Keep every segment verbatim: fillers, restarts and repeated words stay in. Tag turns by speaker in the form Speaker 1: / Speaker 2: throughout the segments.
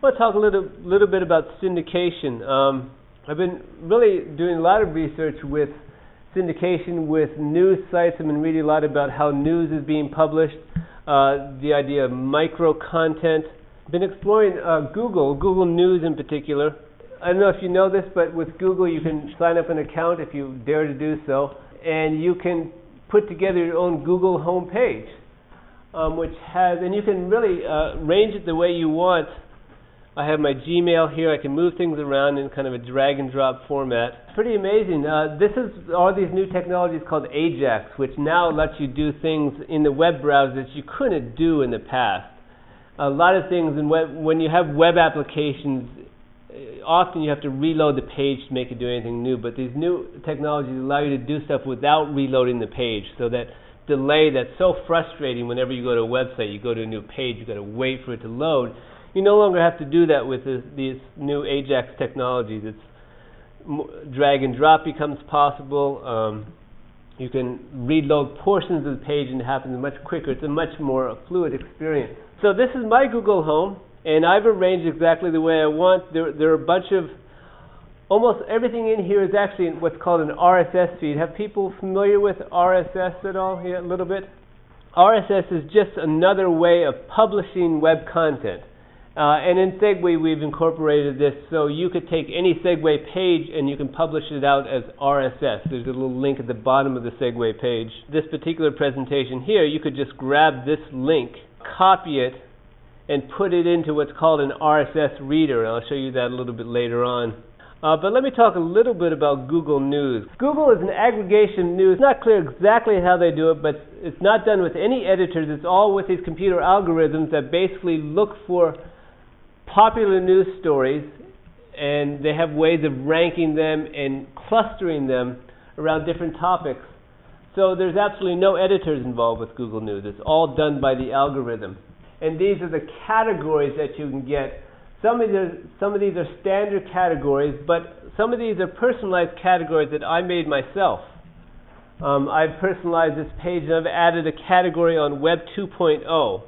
Speaker 1: I want to talk a little, little bit about syndication. Um, I've been really doing a lot of research with syndication with news sites. I've been reading a lot about how news is being published, uh, the idea of micro-content. I've been exploring uh, Google, Google News in particular. I don't know if you know this, but with Google you can sign up an account if you dare to do so, and you can put together your own Google homepage, um, which has, and you can really uh, arrange it the way you want. I have my Gmail here. I can move things around in kind of a drag and drop format. It's pretty amazing. Uh, this is all these new technologies called Ajax, which now lets you do things in the web browser that you couldn't do in the past. A lot of things in web, when you have web applications, often you have to reload the page to make it do anything new, but these new technologies allow you to do stuff without reloading the page. So that delay that's so frustrating whenever you go to a website, you go to a new page, you've got to wait for it to load. You no longer have to do that with this, these new Ajax technologies. It's drag and drop becomes possible. Um, you can reload portions of the page and it happens much quicker. It's a much more fluid experience. So this is my Google Home, and I've arranged exactly the way I want. There, there are a bunch of, almost everything in here is actually what's called an R S S feed. Have people familiar with R S S at all here a little bit? R S S is just another way of publishing web content. Uh, and in Segway we've incorporated this so you could take any Segway page and you can publish it out as R S S. There's a little link at the bottom of the Segway page. This particular presentation here, you could just grab this link, copy it, and put it into what's called an R S S reader. And I'll show you that a little bit later on. Uh, but let me talk a little bit about Google News. Google is an aggregation of news. It's not clear exactly how they do it, but it's not done with any editors. It's all with these computer algorithms that basically look for popular news stories, and they have ways of ranking them and clustering them around different topics. So there's absolutely no editors involved with Google News. It's all done by the algorithm. And these are the categories that you can get. Some of these are, some of these are standard categories, but some of these are personalized categories that I made myself. Um, I've personalized this page and I've added a category on Web two point oh.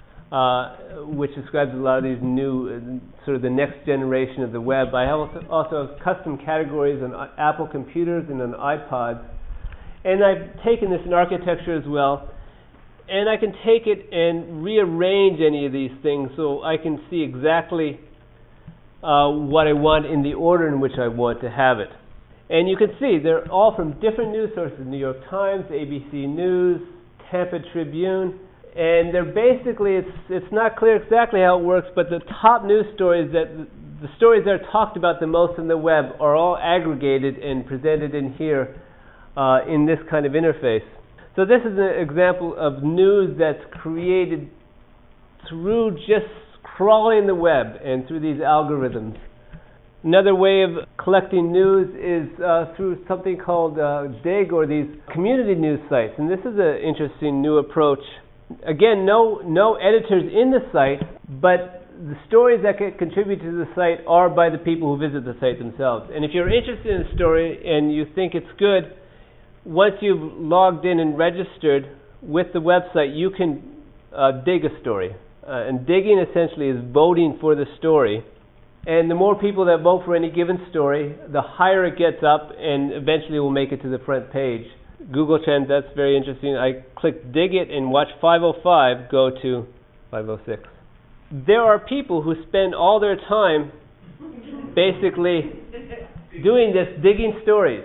Speaker 1: Uh, which describes a lot of these new, uh, sort of the next generation of the web. I also, also have custom categories on uh, Apple computers and on iPods. And I've taken this in architecture as well. And I can take it and rearrange any of these things so I can see exactly uh, what I want in the order in which I want to have it. And you can see they're all from different news sources: New York Times, A B C News, Tampa Tribune. And they're basically, it's it's not clear exactly how it works, but the top news stories, that the stories that are talked about the most on the web, are all aggregated and presented in here uh, in this kind of interface. So this is an example of news that's created through just crawling the web and through these algorithms. Another way of collecting news is uh, through something called uh, Dig, or these community news sites. And this is an interesting new approach. Again, no no editors in the site, but the stories that can contribute to the site are by the people who visit the site themselves. And if you're interested in a story and you think it's good, once you've logged in and registered with the website, you can uh, dig a story. Uh, and digging essentially is voting for the story. And the more people that vote for any given story, the higher it gets up, and eventually will make it to the front page. Google Trends, that's very interesting. I click Dig It and watch five oh five go to five oh six. There are people who spend all their time basically doing this, digging stories.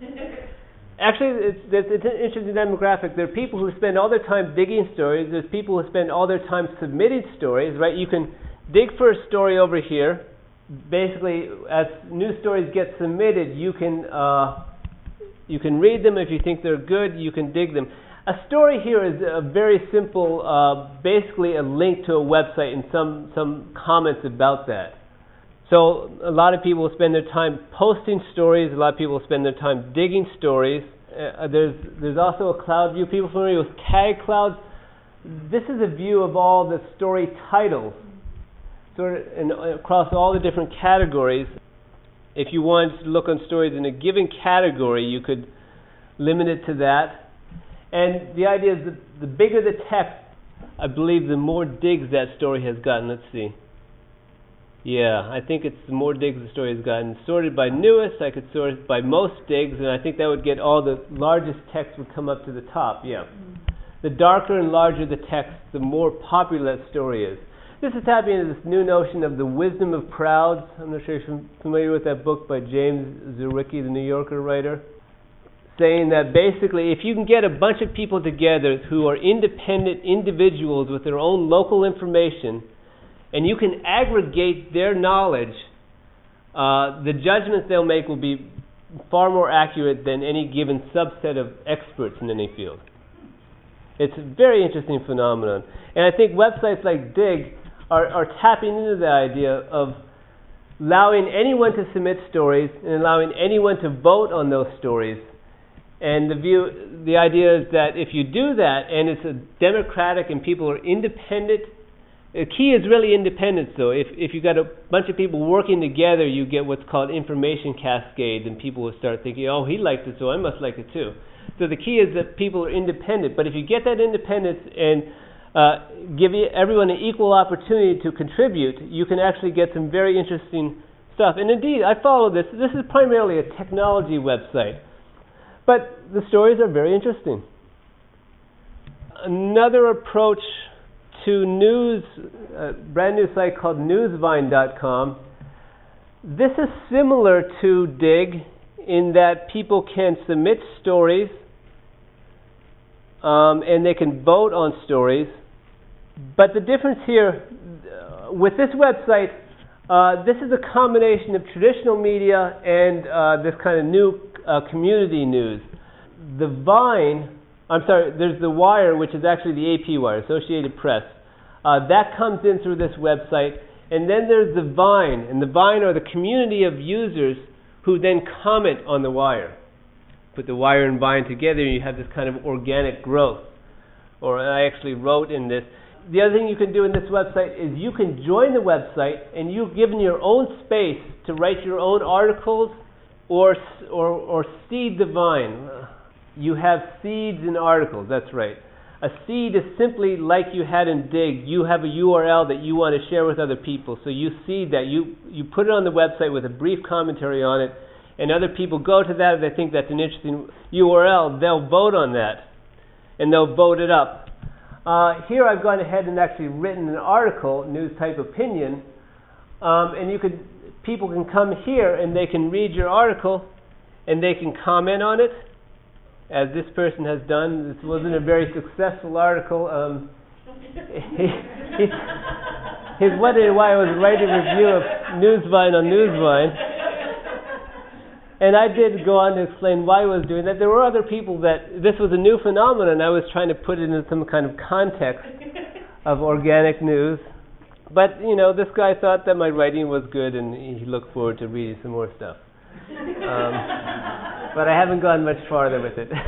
Speaker 1: Actually, it's, it's an interesting demographic. There are people who spend all their time digging stories. There's people who spend all their time submitting stories, right? You can dig for a story over here. Basically, as new stories get submitted, you can uh, You can read them. If you think they're good, you can dig them. A story here is a very simple, uh, basically a link to a website and some, some comments about that. So a lot of people spend their time posting stories. A lot of people spend their time digging stories. Uh, there's, there's also a cloud view. People familiar with tag clouds? This is a view of all the story titles, sort of in, across all the different categories. If you wanted to look on stories in a given category, you could limit it to that. And the idea is that the bigger the text, I believe the more digs that story has gotten. Let's see. Yeah, I think it's the more digs the story has gotten. Sorted by newest, I could sort it by most digs, and I think that would get all the largest text would come up to the top, yeah. The darker and larger the text, the more popular that story is. This is tapping into this new notion of the wisdom of crowds. I'm not sure if you're familiar with that book by James Zuricki, the New Yorker writer, saying that basically if you can get a bunch of people together who are independent individuals with their own local information, and you can aggregate their knowledge, uh, the judgments they'll make will be far more accurate than any given subset of experts in any field. It's a very interesting phenomenon. And I think websites like Digg are, are tapping into the idea of allowing anyone to submit stories and allowing anyone to vote on those stories. And the view, the idea is that if you do that and it's a democratic and people are independent, the key is really independence though. If if you've got a bunch of people working together, you get what's called information cascade, and people will start thinking, oh, he liked it, so I must like it too. So the key is that people are independent. But if you get that independence and uh, give everyone an equal opportunity to contribute, you can actually get some very interesting stuff. And indeed, I follow this. This is primarily a technology website. But the stories are very interesting. Another approach to news, a brand new site called newsvine dot com. This is similar to Digg in that people can submit stories um, and they can vote on stories. But the difference here, uh, with this website, uh, this is a combination of traditional media and uh, this kind of new uh, community news. The Vine, I'm sorry, there's the Wire, which is actually the A P Wire, Associated Press. Uh, that comes in through this website. And then there's the Vine. And the Vine are the community of users who then comment on the Wire. Put the Wire and Vine together, and you have this kind of organic growth. Or I actually wrote in this. The other thing you can do in this website is you can join the website, and you've given your own space to write your own articles or or, or seed the Vine. You have seeds in articles, that's right. A seed is simply like you had in Digg. You have a U R L that you want to share with other people. So you seed that. You, you put it on the website with a brief commentary on it, and other people go to that. If they think that's an interesting U R L, they'll vote on that, and they'll vote it up. Uh, here I've gone ahead and actually written an article, news type opinion, um, and you could, people can come here and they can read your article, and they can comment on it, as this person has done. This wasn't a very successful article. Um, he, he, he's wondering why I was writing a review of Newsvine on Newsvine. And I did go on to explain why I was doing that. There were other people that this was a new phenomenon. I was trying to put it in some kind of context of organic news. But, you know, this guy thought that my writing was good, and he looked forward to reading some more stuff. Um, but I haven't gone much farther with it.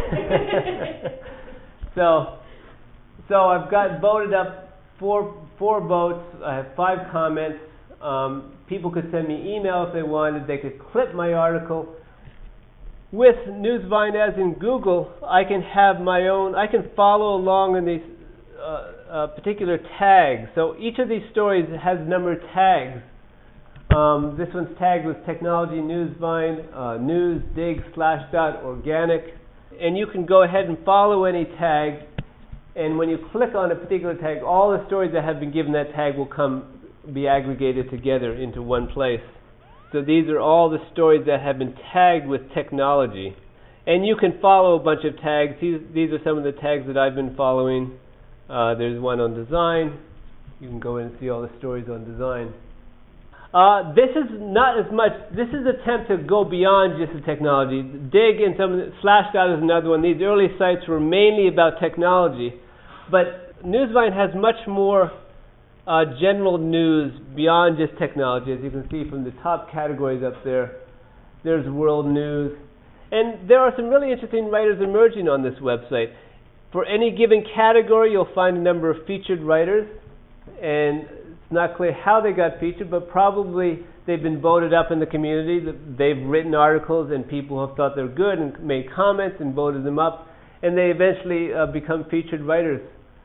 Speaker 1: so, so I've got voted up four four votes. I have five comments. Um, people could send me email if they wanted. They could clip my article. With Newsvine, as in Google, I can have my own. I can follow along in these uh, uh, particular tags. So each of these stories has numbered tags. Um, this one's tagged with Technology Newsvine, uh, News, Digg, Slashdot, Organic. And you can go ahead and follow any tag. And when you click on a particular tag, all the stories that have been given that tag will come be aggregated together into one place. So these are all the stories that have been tagged with technology. And you can follow a bunch of tags. These, these are some of the tags that I've been following. Uh, there's one on design. You can go in and see all the stories on design. Uh, this is not as much, this is an attempt to go beyond just the technology. Digg and some of the, Slashdot is another one. These early sites were mainly about technology. But Newsvine has much more uh, general news beyond just technology. As you can see from the top categories up there, there's world news. And there are some really interesting writers emerging on this website. For any given category, you'll find a number of featured writers. And it's not clear how they got featured, but probably they've been voted up in the community. They've written articles, and people have thought they're good and made comments and voted them up, and they eventually uh, become featured writers.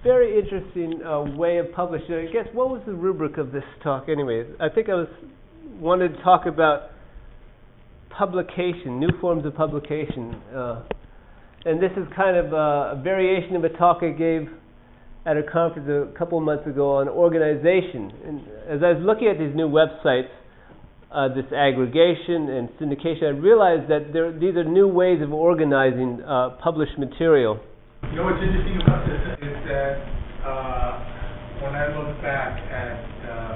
Speaker 1: very interesting uh, way of publishing. I guess, what was the rubric of this talk anyway? I think I was wanted to talk about publication, new forms of publication. Uh, and this is kind of a, a variation of a talk I gave at a conference a couple of months ago on organization. And as I was looking at these new websites, uh, this aggregation and syndication, I realized that there, these are new ways of organizing uh, published material.
Speaker 2: You know what's interesting about this is that uh, when I look back at uh,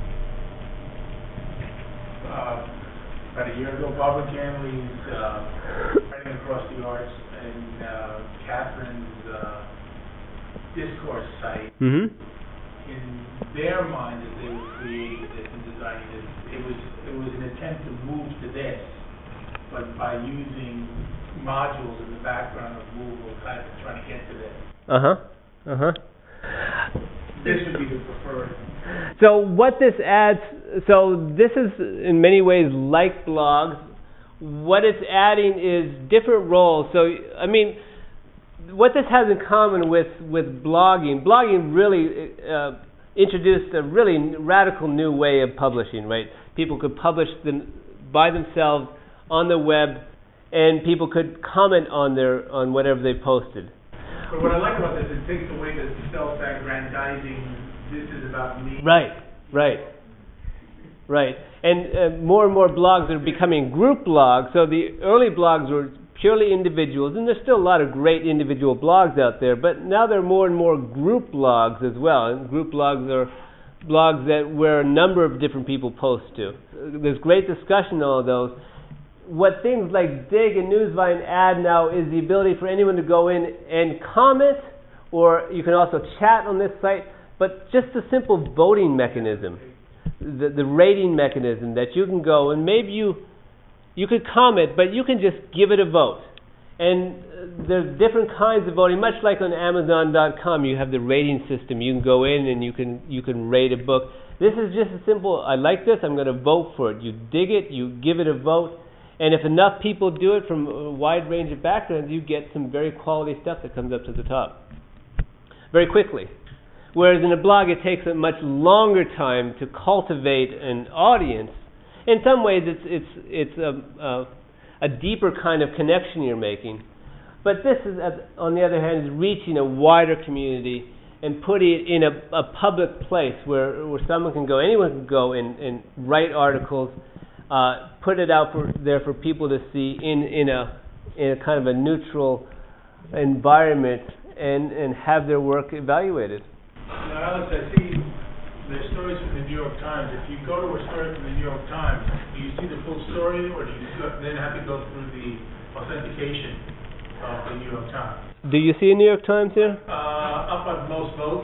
Speaker 2: uh, about a year ago, Barbara Ganley's uh, Writing Across the Arts and uh, Catherine's uh, discourse site,
Speaker 1: mm-hmm.
Speaker 2: in their mind as they were creating this and designing this, it was it was an attempt to move to this, but by using modules in the background of Google, kind of trying to get to this.
Speaker 1: Uh huh. Uh huh.
Speaker 2: This would be the preferred.
Speaker 1: So what this adds, so this is in many ways like blogs. What it's adding is different roles. So I mean, what this has in common with, with blogging, blogging really uh, introduced a really radical new way of publishing, right? People could publish them by themselves on the web, and people could comment on their on whatever they posted.
Speaker 2: But what I like about this is it takes away the self-aggrandizing, this is about me.
Speaker 1: Right, right, right. And uh, more and more blogs are becoming group blogs. So the early blogs were purely individuals, and there's still a lot of great individual blogs out there, but now there are more and more group blogs as well. And group blogs are blogs that where a number of different people post to. There's great discussion on all of those. What things like Digg and Newsvine add now is the ability for anyone to go in and comment, or you can also chat on this site, but just a simple voting mechanism, the, the rating mechanism that you can go and maybe you you could comment, but you can just give it a vote. And uh, there's different kinds of voting, much like on Amazon dot com, you have the rating system. You can go in and you can you can rate a book. This is just a simple, I like this, I'm going to vote for it. You dig it, you give it a vote, and if enough people do it from a wide range of backgrounds, you get some very quality stuff that comes up to the top very quickly. Whereas in a blog, it takes a much longer time to cultivate an audience. In some ways, it's it's it's a, a, a deeper kind of connection you're making. But this is, on the other hand, is reaching a wider community and putting it in a, a public place where, where someone can go, anyone can go and, and write articles, uh, put it out for, there for people to see in, in a in a kind of a neutral environment and, and have their work evaluated.
Speaker 2: Now, Alex, I see there's stories from the New York Times. If you go to a story from the New York Times, do you see the full story, or do you then have to go through the authentication of the New York Times?
Speaker 1: Do you see a New York Times here?
Speaker 2: Uh, up on most votes.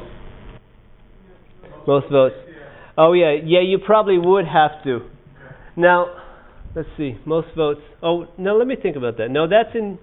Speaker 1: Most, most votes. votes. Yeah. Oh yeah, yeah. You probably would have to. Okay. Now, let's see. Most votes. Oh no, let me think about that. No, that's in.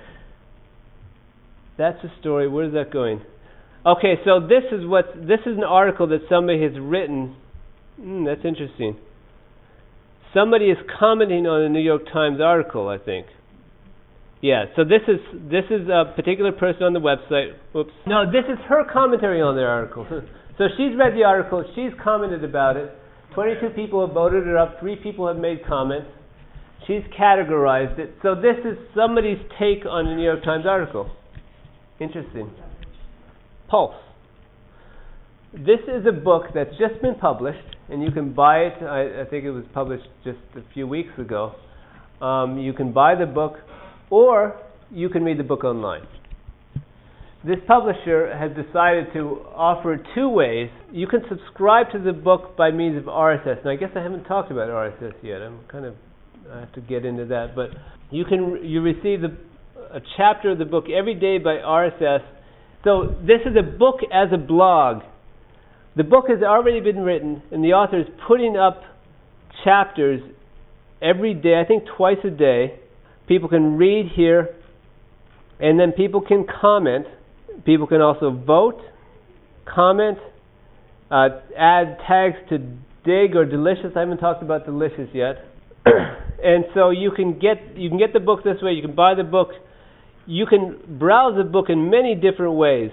Speaker 1: That's a story. Where is that going? Okay, so this is what this is an article that somebody has written. Mm, that's interesting. Somebody is commenting on a New York Times article, I think. Yeah, so this is this is a particular person on the website. Oops. No, this is her commentary on their article. So she's read the article, she's commented about it. twenty-two people have voted it up, three people have made comments. She's categorized it. So this is somebody's take on a New York Times article. Interesting. Pulse. This is a book that's just been published, and you can buy it. I, I think it was published just a few weeks ago. Um, you can buy the book, or you can read the book online. This publisher has decided to offer two ways. You can subscribe to the book by means of R S S. And I guess I haven't talked about R S S yet. I'm kind of I have to get into that, but you can you receive the, a chapter of the book every day by R S S. So this is a book as a blog. The book has already been written, and the author is putting up chapters every day, I think twice a day. People can read here, and then people can comment. People can also vote, comment, uh, add tags to Digg or Delicious. I haven't talked about Delicious yet. And so you can get you can get the book this way. You can buy the book. You can browse the book in many different ways.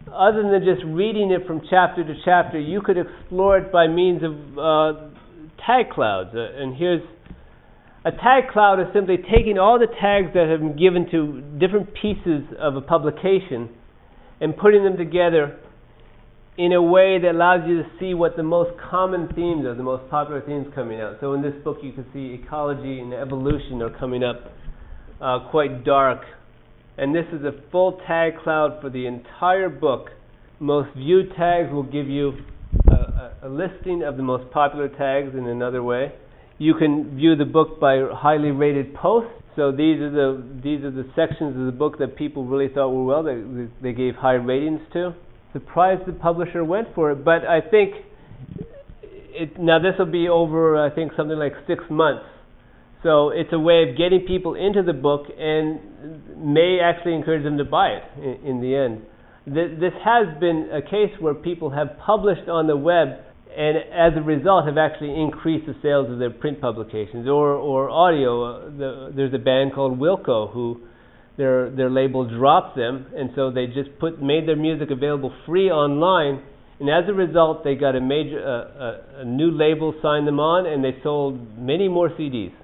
Speaker 1: other than just reading it from chapter to chapter, you could explore it by means of uh, tag clouds. Uh, and here's a tag cloud is simply taking all the tags that have been given to different pieces of a publication and putting them together in a way that allows you to see what the most common themes are, the most popular themes coming out. So in this book you can see ecology and evolution are coming up uh, quite dark. And this is a full tag cloud for the entire book. Most viewed tags will give you a, a, a listing of the most popular tags in another way. You can view the book by highly rated posts. So these are the these are the sections of the book that people really thought were well, that they gave high ratings to. Surprised the publisher went for it, but I think it, now this will be over, I think, something like six months. So it's a way of getting people into the book and may actually encourage them to buy it in, in the end. Th- this has been a case where people have published on the web and as a result have actually increased the sales of their print publications or, or audio. Uh, the, there's a band called Wilco who their their label dropped them, and so they just put made their music available free online, and as a result they got a major uh, a, a new label signed them on, and they sold many more C Ds.